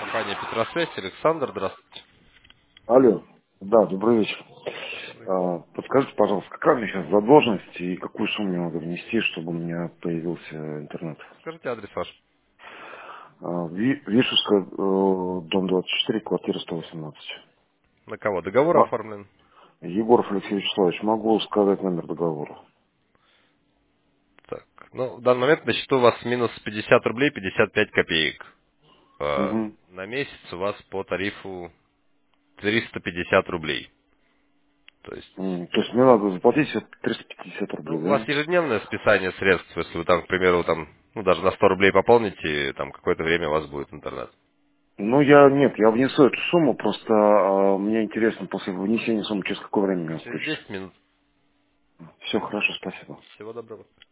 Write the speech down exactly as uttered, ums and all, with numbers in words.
Компания Петросвязь, Александр, здравствуйте. Алло. Да, добрый вечер. Добрый. А, Подскажите, пожалуйста, какая у меня сейчас задолженность и какую сумму мне надо внести, чтобы у меня появился интернет? Скажите адрес ваш. А, Ви- Вишевская, э, дом двадцать четыре, квартира сто восемнадцать. На кого? Договор Ма- оформлен? Егоров Алексей Вячеславович, могу сказать номер договора? Так, ну, в данный момент на счету у вас минус пятьдесят рублей пятьдесят пять копеек. Э, Угу. На месяц у вас по тарифу триста пятьдесят рублей. То есть, То есть мне надо заплатить это триста пятьдесят ну, рублей, у вас да? ежедневное списание средств, если вы там, к примеру, там, ну, даже на сто рублей пополните, там какое-то время у вас будет интернет. Ну, я, нет, я внесу эту сумму, просто а, мне интересно, после внесения суммы, через какое время меня Через включится. десять минут. Все, хорошо, спасибо. Всего доброго.